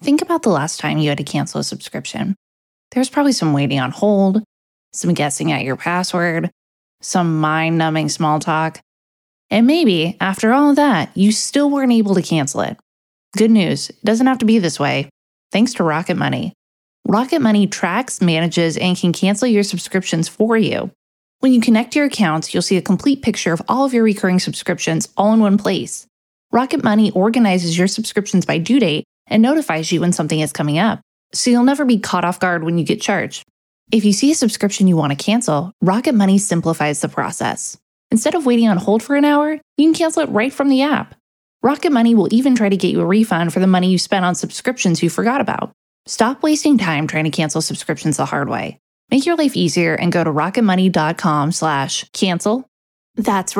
Think about the last time you had to cancel a subscription. There's probably some waiting on hold, some guessing at your password, some mind-numbing small talk. And maybe, after all of that, you still weren't able to cancel it. Good news, it doesn't have to be this way. Thanks to Rocket Money. Rocket Money tracks, manages, and can cancel your subscriptions for you. When you connect your accounts, you'll see a complete picture of all of your recurring subscriptions all in one place. Rocket Money organizes your subscriptions by due date and notifies you when something is coming up, so you'll never be caught off guard when you get charged. If you see a subscription you want to cancel, Rocket Money simplifies the process. Instead of waiting on hold for an hour, you can cancel it right from the app. Rocket Money will even try to get you a refund for the money you spent on subscriptions you forgot about. Stop wasting time trying to cancel subscriptions the hard way. Make your life easier and go to rocketmoney.com/cancel. That's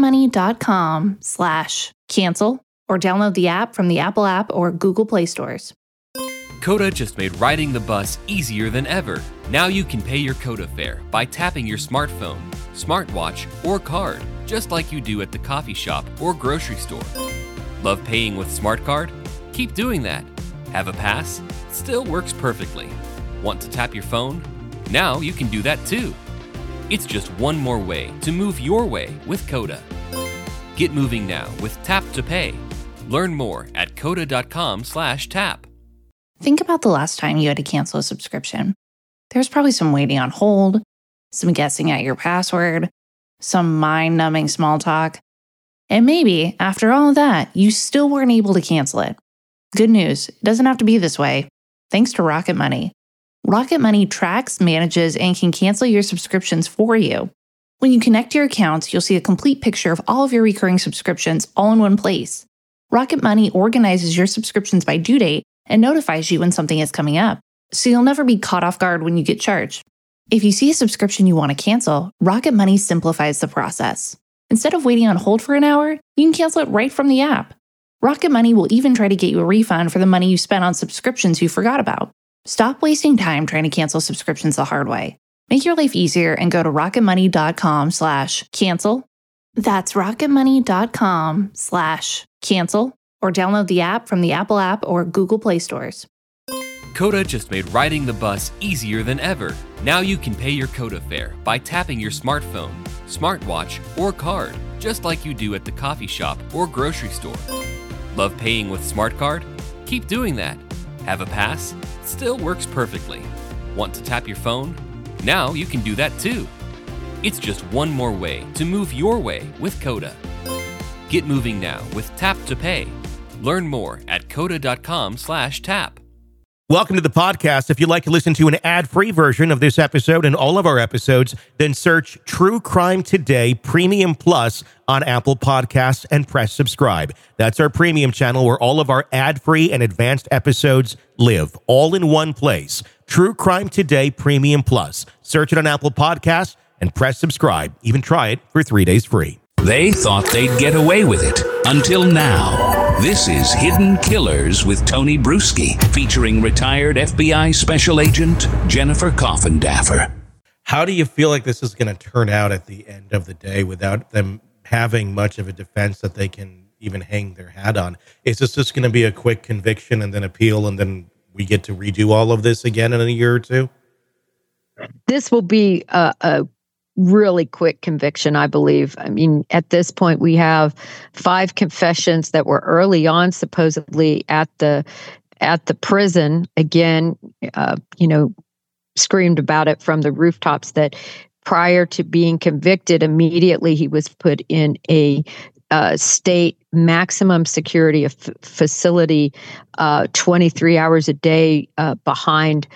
rocketmoney.com/cancel, or download the app from the Apple App or Google Play stores. Coda just made riding the bus easier than ever. Now you can pay your Coda fare by tapping your smartphone, smartwatch, or card, just like you do at the coffee shop or grocery store. Love paying with Smart Card? Keep doing that. Have a pass? Still works perfectly. Want to tap your phone? Now you can do that too. It's just one more way to move your way with Coda. Get moving now with Tap to Pay. Learn more at coda.com/tap. Think about the last time you had to cancel a subscription. There's probably some waiting on hold, some guessing at your password, some mind-numbing small talk. And maybe, after all of that, you still weren't able to cancel it. Good news, it doesn't have to be this way. Thanks to Rocket Money. Rocket Money tracks, manages, and can cancel your subscriptions for you. When you connect your accounts, you'll see a complete picture of all of your recurring subscriptions all in one place. Rocket Money organizes your subscriptions by due date and notifies you when something is coming up, so you'll never be caught off guard when you get charged. If you see a subscription you want to cancel, Rocket Money simplifies the process. Instead of waiting on hold for an hour, you can cancel it right from the app. Rocket Money will even try to get you a refund for the money you spent on subscriptions you forgot about. Stop wasting time trying to cancel subscriptions the hard way. Make your life easier and go to rocketmoney.com/cancel. That's rocketmoney.com/cancel, or download the app from the Apple App or Google Play stores. Coda just made riding the bus easier than ever. Now you can pay your Coda fare by tapping your smartphone, smartwatch, or card, just like you do at the coffee shop or grocery store. Love paying with Smart Card? Keep doing that. Have a pass? Still works perfectly. Want to tap your phone? Now you can do that too. It's just one more way to move your way with Coda. Get moving now with Tap to Pay. Learn more at coda.com/tap. Welcome to the podcast. If you'd like to listen to an ad-free version of this episode and all of our episodes, then search True Crime Today Premium Plus on Apple Podcasts and press subscribe. That's our premium channel where all of our ad-free and advanced episodes live, all in one place. True Crime Today Premium Plus. Search it on Apple Podcasts and press subscribe. Even try it for 3 days free. They thought they'd get away with it until now. This is Hidden Killers with Tony Bruschi, featuring retired FBI Special Agent Jennifer Coffindaffer. How do you feel like this is going to turn out at the end of the day without them having much of a defense that they can even hang their hat on? Is this just going to be a quick conviction and then appeal, and then we get to redo all of this again in a year or two? This will be a really quick conviction, I believe. I mean, at this point, we have 5 confessions that were early on, supposedly at the prison. Again, screamed about it from the rooftops that prior to being convicted, immediately he was put in a state maximum security facility, 23 hours a day behind.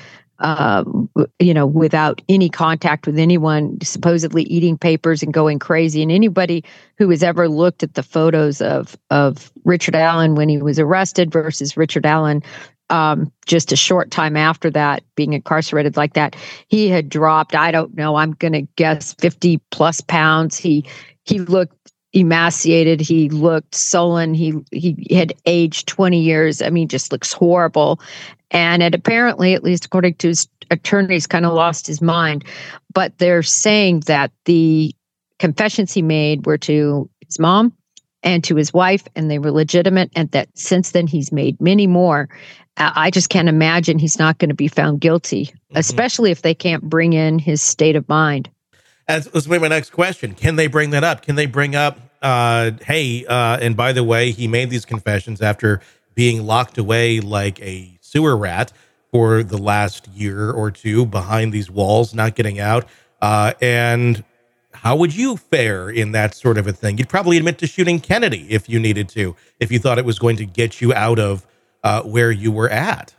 Without any contact with anyone, supposedly eating papers and going crazy. And anybody who has ever looked at the photos of Richard Allen when he was arrested versus Richard Allen just a short time after that, being incarcerated like that, he had dropped, I don't know, I'm going to guess 50 plus pounds. He looked emaciated. He looked sullen. He had aged 20 years. I mean, just looks horrible. And it apparently, at least according to his attorneys, kind of lost his mind. But they're saying that the confessions he made were to his mom and to his wife, and they were legitimate, and that since then he's made many more. I just can't imagine he's not going to be found guilty, especially if they can't bring in his state of mind. Let's make my next question. Can they bring that up? Can they bring up, hey, and by the way, he made these confessions after being locked away like a sewer rat for the last year or two behind these walls, not getting out. And how would you fare in that sort of a thing? You'd probably admit to shooting Kennedy if you needed to, if you thought it was going to get you out of where you were at.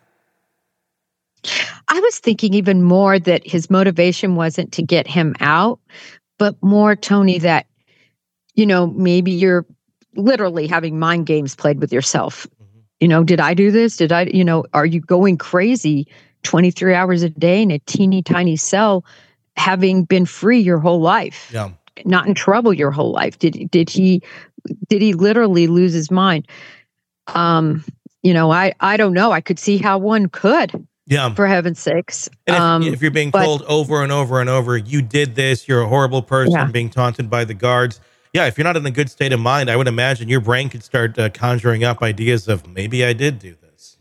I was thinking even more that his motivation wasn't to get him out, but more, Tony, that, maybe you're literally having mind games played with yourself. Did I do this? Are you going crazy 23 hours a day in a teeny tiny cell, having been free your whole life, not in trouble your whole life? Did he literally lose his mind? I don't know. I could see how one could. Yeah. For heaven's sakes. And if you're being told over and over and over, you did this, you're a horrible person, being taunted by the guards. Yeah, if you're not in a good state of mind, I would imagine your brain could start conjuring up ideas of maybe I did do this.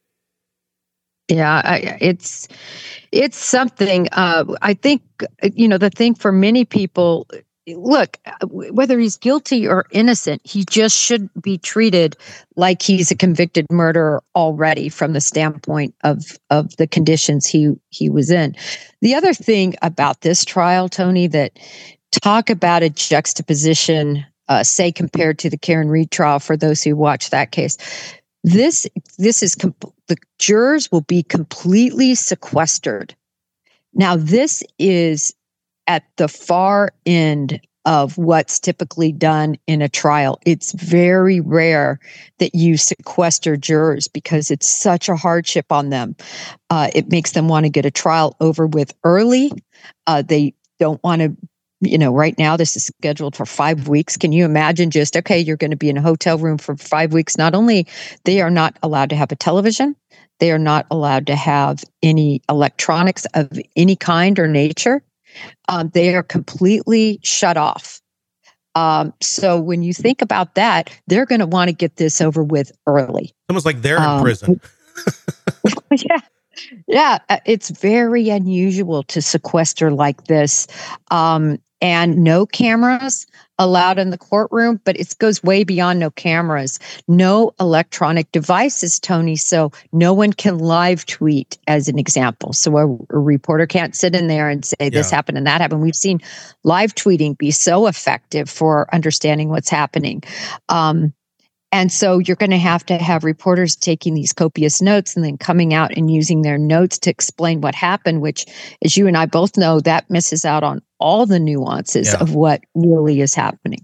Yeah, it's something. I think, the thing for many people, look, whether he's guilty or innocent, he just should be treated like he's a convicted murderer already from the standpoint of the conditions he was in. The other thing about this trial, Tony, that talk about a juxtaposition, say compared to the Karen Read trial, for those who watch that case, this is the jurors will be completely sequestered. Now, this is at the far end of what's typically done in a trial. It's very rare that you sequester jurors because it's such a hardship on them. It makes them want to get a trial over with early. They don't want to, right now this is scheduled for 5 weeks. Can you imagine you're going to be in a hotel room for 5 weeks. Not only they are not allowed to have a television, they are not allowed to have any electronics of any kind or nature. They are completely shut off. So when you think about that, they're going to want to get this over with early. It's almost like they're in prison. Yeah. It's very unusual to sequester like this. And no cameras allowed in the courtroom, but it goes way beyond no cameras. No electronic devices, Tony, so no one can live tweet, as an example. So a reporter can't sit in there and say this happened and that happened. We've seen live tweeting be so effective for understanding what's happening. And so you're going to have reporters taking these copious notes and then coming out and using their notes to explain what happened, which, as you and I both know, that misses out on all the nuances of what really is happening.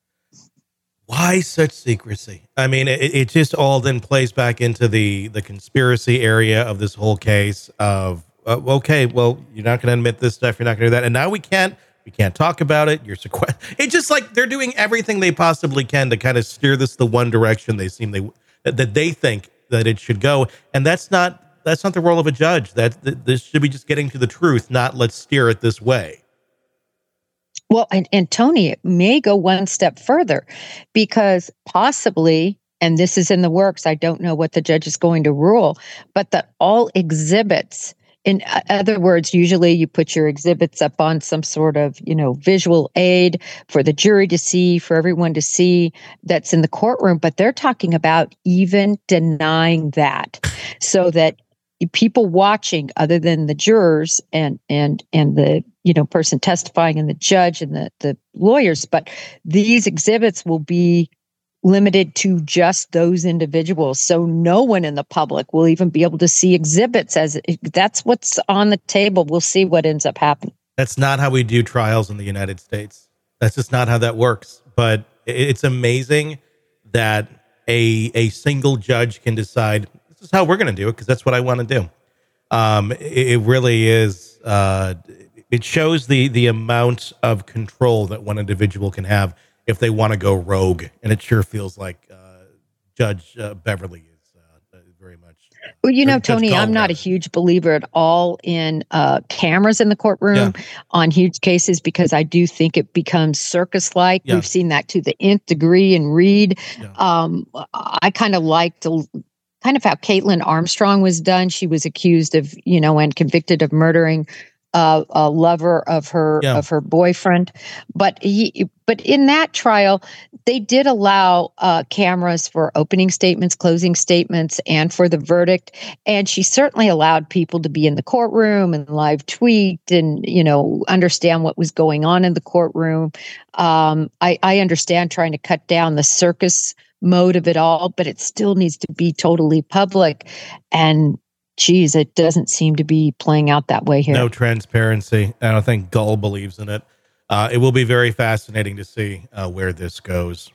Why such secrecy? I mean, it just all then plays back into the conspiracy area of this whole case of, okay, well, you're not going to admit this stuff, you're not going to do that. And now we can't talk about it. You're it's just like they're doing everything they possibly can to kind of steer this the one direction they think that it should go. And that's not the role of a judge. This should be just getting to the truth, not let's steer it this way. Well, and Tony, it may go one step further because possibly, and this is in the works, I don't know what the judge is going to rule, but that all exhibits, in other words, usually you put your exhibits up on some sort of, visual aid for the jury to see, for everyone to see that's in the courtroom. But they're talking about even denying that so that people watching other than the jurors and the, person testifying and the judge and the lawyers, but these exhibits will be limited to just those individuals. So no one in the public will even be able to see exhibits as that's what's on the table. We'll see what ends up happening. That's not how we do trials in the United States. That's just not how that works. But it's amazing that a single judge can decide this is how we're going to do it because that's what I want to do. It really is. It shows the amount of control that one individual can have if they want to go rogue. And it sure feels like Judge Beverly is very much. Well, Tony, I'm not a huge believer at all in cameras in the courtroom on huge cases because I do think it becomes circus-like. Yeah. We've seen that to the nth degree in Read. Yeah. I kind of like to kind of how Caitlin Armstrong was done. She was accused of, and convicted of murdering a lover of her boyfriend. But in that trial, they did allow cameras for opening statements, closing statements, and for the verdict. And she certainly allowed people to be in the courtroom and live tweet and, understand what was going on in the courtroom. I understand trying to cut down the circus mode of it all, but it still needs to be totally public. And geez, it doesn't seem to be playing out that way here. No transparency. I don't think Gull believes in it. It will be very fascinating to see where this goes.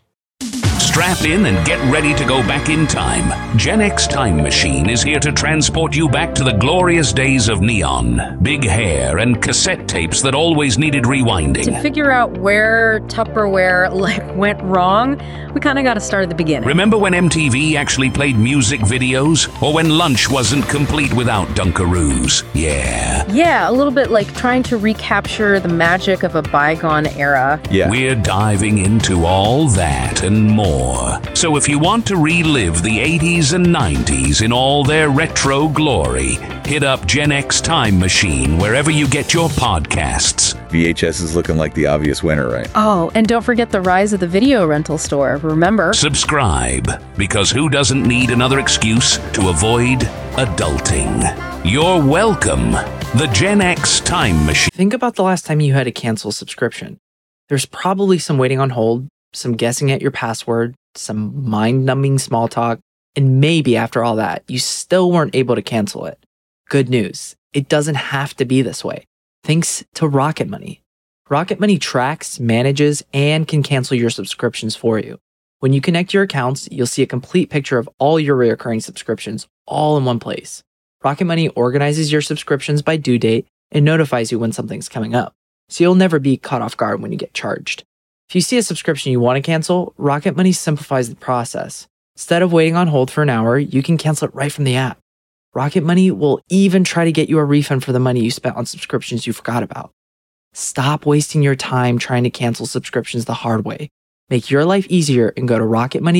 Strap in and get ready to go back in time. Gen X Time Machine is here to transport you back to the glorious days of neon, big hair, and cassette tapes that always needed rewinding. To figure out where Tupperware went wrong, we kind of got to start at the beginning. Remember when MTV actually played music videos? Or when lunch wasn't complete without Dunkaroos? Yeah, a little bit like trying to recapture the magic of a bygone era. Yeah. We're diving into all that and more. So if you want to relive the 80s and 90s in all their retro glory, hit up Gen X Time Machine wherever you get your podcasts. VHS is looking like the obvious winner, right? Oh, and don't forget the rise of the video rental store. Remember? Subscribe, because who doesn't need another excuse to avoid adulting? You're welcome. The Gen X Time Machine. Think about the last time you had to cancel a subscription. There's probably some waiting on hold, some guessing at your password, some mind-numbing small talk, and maybe after all that, you still weren't able to cancel it. Good news, it doesn't have to be this way. Thanks to Rocket Money. Rocket Money tracks, manages, and can cancel your subscriptions for you. When you connect your accounts, you'll see a complete picture of all your recurring subscriptions all in one place. Rocket Money organizes your subscriptions by due date and notifies you when something's coming up, so you'll never be caught off guard when you get charged. If you see a subscription you want to cancel, Rocket Money simplifies the process. Instead of waiting on hold for an hour, you can cancel it right from the app. Rocket Money will even try to get you a refund for the money you spent on subscriptions you forgot about. Stop wasting your time trying to cancel subscriptions the hard way. Make your life easier and go to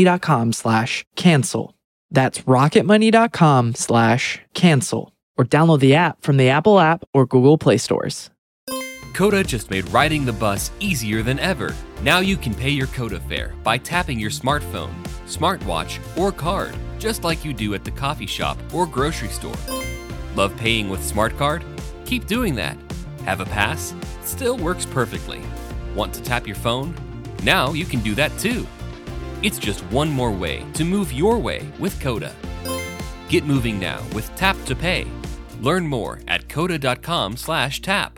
rocketmoney.com/cancel. That's rocketmoney.com/cancel. Or download the app from the Apple app or Google Play stores. Coda just made riding the bus easier than ever. Now you can pay your Coda fare by tapping your smartphone, smartwatch, or card, just like you do at the coffee shop or grocery store. Love paying with Smart Card? Keep doing that. Have a pass? Still works perfectly. Want to tap your phone? Now you can do that too. It's just one more way to move your way with Coda. Get moving now with Tap to Pay. Learn more at coda.com/tap.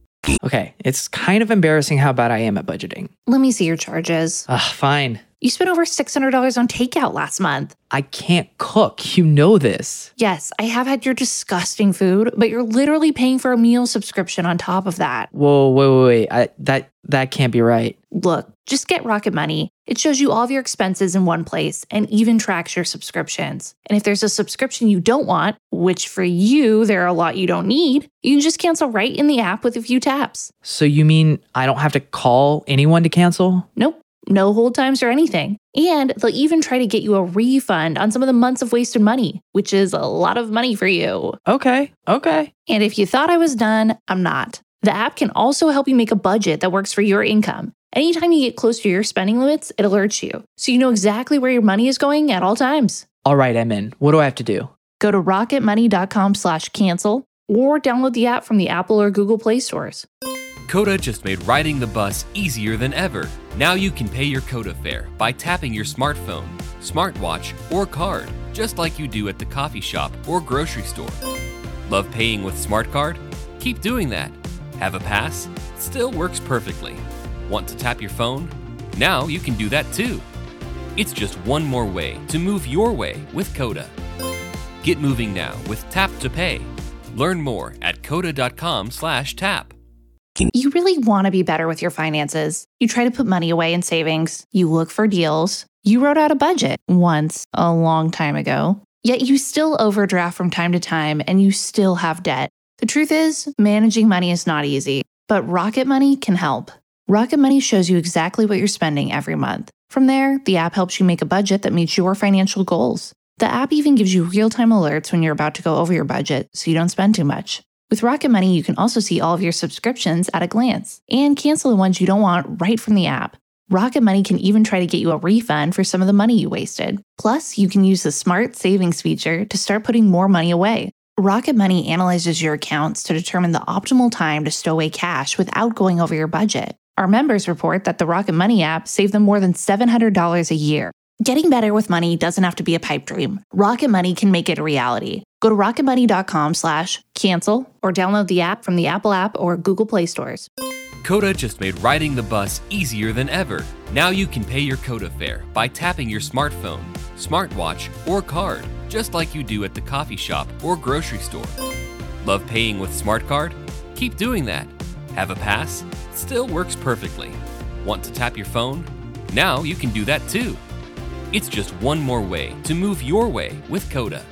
Okay, it's kind of embarrassing how bad I am at budgeting. Let me see your charges. Fine. You spent over $600 on takeout last month. I can't cook. You know this. Yes, I have had your disgusting food, but you're literally paying for a meal subscription on top of that. Whoa, wait. That can't be right. Look, just get Rocket Money. It shows you all of your expenses in one place and even tracks your subscriptions. And if there's a subscription you don't want, which for you, there are a lot you don't need, you can just cancel right in the app with a few taps. So you mean I don't have to call anyone to cancel? Nope. No hold times or anything. And they'll even try to get you a refund on some of the months of wasted money, which is a lot of money for you. Okay. And if you thought I was done, I'm not. The app can also help you make a budget that works for your income. Anytime you get close to your spending limits, it alerts you, so you know exactly where your money is going at all times. All right, I'm in. What do I have to do? Go to rocketmoney.com/cancel or download the app from the Apple or Google Play stores. Coda just made riding the bus easier than ever. Now you can pay your Coda fare by tapping your smartphone, smartwatch, or card, just like you do at the coffee shop or grocery store. Love paying with Smart Card? Keep doing that. Have a pass? Still works perfectly. Want to tap your phone? Now you can do that too. It's just one more way to move your way with Coda. Get moving now with Tap to Pay. Learn more at coda.com/tap. You really want to be better with your finances. You try to put money away in savings. You look for deals. You wrote out a budget once, a long time ago. Yet you still overdraft from time to time and you still have debt. The truth is, managing money is not easy, but Rocket Money can help. Rocket Money shows you exactly what you're spending every month. From there, the app helps you make a budget that meets your financial goals. The app even gives you real-time alerts when you're about to go over your budget so you don't spend too much. With Rocket Money, you can also see all of your subscriptions at a glance and cancel the ones you don't want right from the app. Rocket Money can even try to get you a refund for some of the money you wasted. Plus, you can use the Smart Savings feature to start putting more money away. Rocket Money analyzes your accounts to determine the optimal time to stow away cash without going over your budget. Our members report that the Rocket Money app saved them more than $700 a year. Getting better with money doesn't have to be a pipe dream. Rocket Money can make it a reality. Go to rocketmoney.com/cancel or download the app from the Apple app or Google Play stores. Coda just made riding the bus easier than ever. Now you can pay your Coda fare by tapping your smartphone, smartwatch, or card, just like you do at the coffee shop or grocery store. Love paying with Smart Card? Keep doing that. Have a pass? Still works perfectly. Want to tap your phone? Now you can do that too. It's just one more way to move your way with Coda.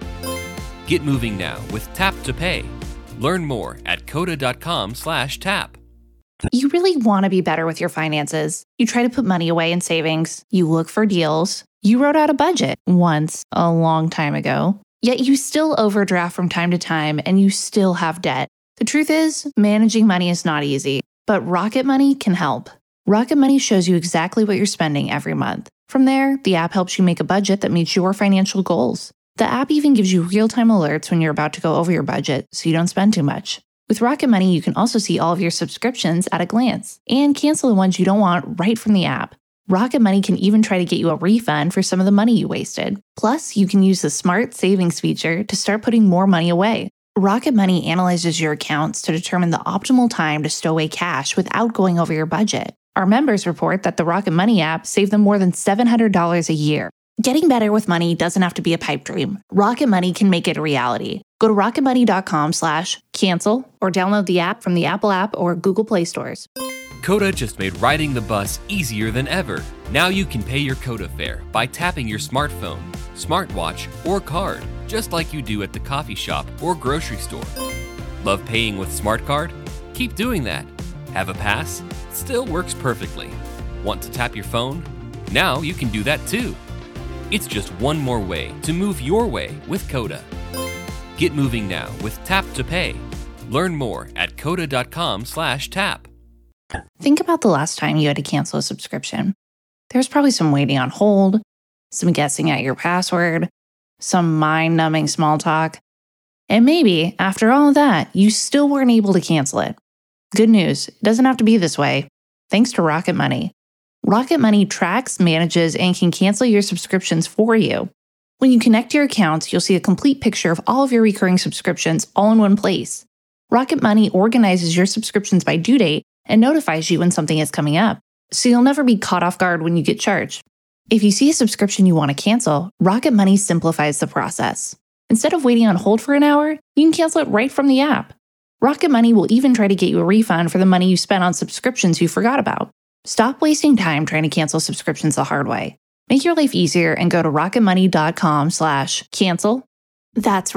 Get moving now with Tap to Pay. Learn more at coda.com/tap. You really want to be better with your finances. You try to put money away in savings. You look for deals. You wrote out a budget once, a long time ago. Yet you still overdraft from time to time and you still have debt. The truth is, managing money is not easy, but Rocket Money can help. Rocket Money shows you exactly what you're spending every month. From there, the app helps you make a budget that meets your financial goals. The app even gives you real-time alerts when you're about to go over your budget so you don't spend too much. With Rocket Money, you can also see all of your subscriptions at a glance and cancel the ones you don't want right from the app. Rocket Money can even try to get you a refund for some of the money you wasted. Plus, you can use the Smart Savings feature to start putting more money away. Rocket Money analyzes your accounts to determine the optimal time to stow away cash without going over your budget. Our members report that the Rocket Money app saved them more than $700 a year. Getting better with money doesn't have to be a pipe dream. Rocket Money can make it a reality. Go to rocketmoney.com/cancel or download the app from the Apple app or Google Play stores. Coda just made riding the bus easier than ever. Now you can pay your Coda fare by tapping your smartphone, smartwatch, or card, just like you do at the coffee shop or grocery store. Love paying with Smart Card? Keep doing that. Have a pass? Still works perfectly. Want to tap your phone? Now you can do that too. It's just one more way to move your way with Coda. Get moving now with Tap to Pay. Learn more at coda.com/tap. Think about the last time you had to cancel a subscription. There's probably some waiting on hold, some guessing at your password, some mind-numbing small talk, and maybe, after all of that, you still weren't able to cancel it. Good news, it doesn't have to be this way, thanks to Rocket Money. Rocket Money tracks, manages, and can cancel your subscriptions for you. When you connect your accounts, you'll see a complete picture of all of your recurring subscriptions all in one place. Rocket Money organizes your subscriptions by due date and notifies you when something is coming up, so you'll never be caught off guard when you get charged. If you see a subscription you want to cancel, Rocket Money simplifies the process. Instead of waiting on hold for an hour, you can cancel it right from the app. Rocket Money will even try to get you a refund for the money you spent on subscriptions you forgot about. Stop wasting time trying to cancel subscriptions the hard way. Make your life easier and go to rocketmoney.com/cancel. That's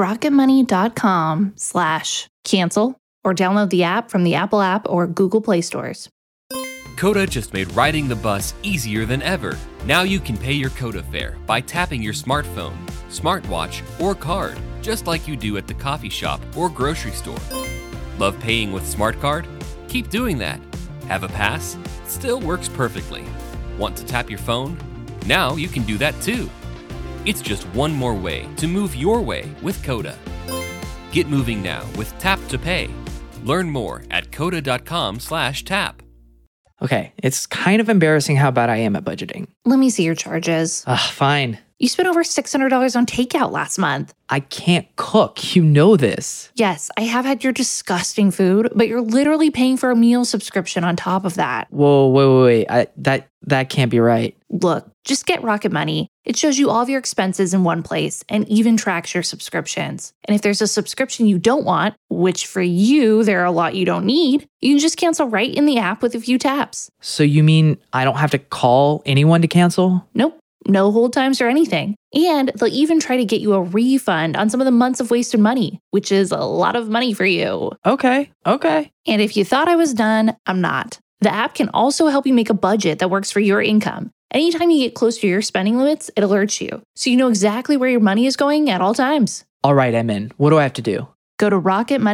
rocketmoney.com/cancel or download the app from the Apple app or Google Play stores. Coda just made riding the bus easier than ever. Now you can pay your Coda fare by tapping your smartphone, smartwatch, or card, just like you do at the coffee shop or grocery store. Love paying with Smart Card? Keep doing that. Have a pass? Still works perfectly. Want to tap your phone? Now you can do that too. It's just one more way to move your way with Coda. Get moving now with Tap to Pay. Learn more at coda.com/tap. Okay, it's kind of embarrassing how bad I am at budgeting. Let me see your charges. Fine. You spent over $600 on takeout last month. I can't cook. You know this. Yes, I have had your disgusting food, but you're literally paying for a meal subscription on top of that. Whoa, wait. That can't be right. Look, just get Rocket Money. It shows you all of your expenses in one place and even tracks your subscriptions. And if there's a subscription you don't want, which for you, there are a lot you don't need, you can just cancel right in the app with a few taps. So you mean I don't have to call anyone to cancel? Nope. No hold times or anything. And they'll even try to get you a refund on some of the months of wasted money, which is a lot of money for you. Okay. And if you thought I was done, I'm not. The app can also help you make a budget that works for your income. Anytime you get close to your spending limits, it alerts you, so you know exactly where your money is going at all times. All right, I'm in. What do I have to do? Go to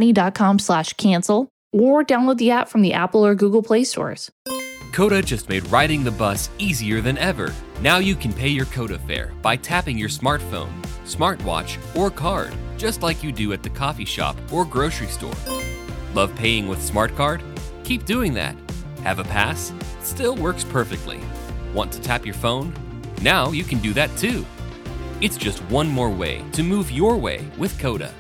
rocketmoney.com/cancel or download the app from the Apple or Google Play stores. Coda just made riding the bus easier than ever. Now you can pay your Coda fare by tapping your smartphone, smartwatch, or card, just like you do at the coffee shop or grocery store. Love paying with Smart Card? Keep doing that. Have a pass? Still works perfectly. Want to tap your phone? Now you can do that too. It's just one more way to move your way with Coda.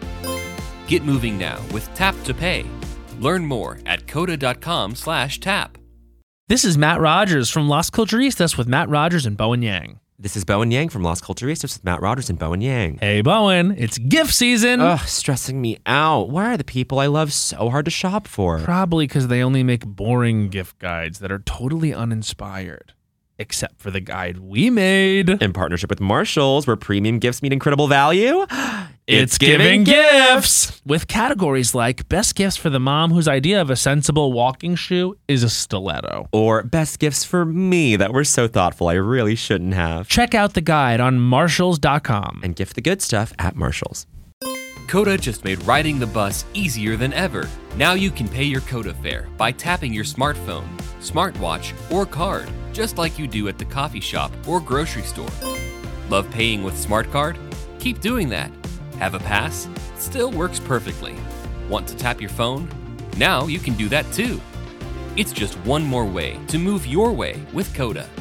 Get moving now with Tap to Pay. Learn more at coda.com/tap. This is Matt Rogers from Las Culturistas with Matt Rogers and Bowen Yang. This is Bowen Yang from Las Culturistas with Matt Rogers and Bowen Yang. Hey, Bowen, it's gift season. Ugh, stressing me out. Why are the people I love so hard to shop for? Probably because they only make boring gift guides that are totally uninspired. Except for the guide we made. In partnership with Marshalls, where premium gifts meet incredible value. It's giving gifts! With categories like best gifts for the mom whose idea of a sensible walking shoe is a stiletto. Or best gifts for me that were so thoughtful I really shouldn't have. Check out the guide on Marshalls.com. And gift the good stuff at Marshalls. Coda just made riding the bus easier than ever. Now you can pay your Coda fare by tapping your smartphone, smartwatch, or card, just like you do at the coffee shop or grocery store. Love paying with Smart Card? Keep doing that. Have a pass? Still works perfectly. Want to tap your phone? Now you can do that too. It's just one more way to move your way with Coda.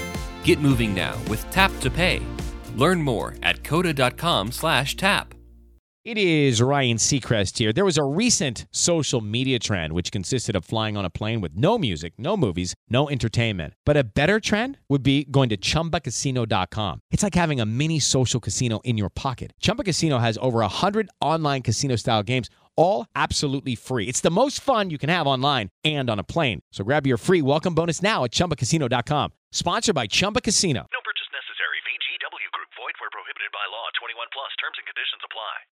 Get moving now with Tap to Pay. Learn more at coda.com/tap. It is Ryan Seacrest here. There was a recent social media trend which consisted of flying on a plane with no music, no movies, no entertainment. But a better trend would be going to ChumbaCasino.com. It's like having a mini social casino in your pocket. Chumba Casino has over 100 online casino-style games, all absolutely free. It's the most fun you can have online and on a plane. So grab your free welcome bonus now at ChumbaCasino.com. Sponsored by Chumba Casino. No purchase necessary. VGW Group. Void where prohibited by law. 21 plus. Terms and conditions apply.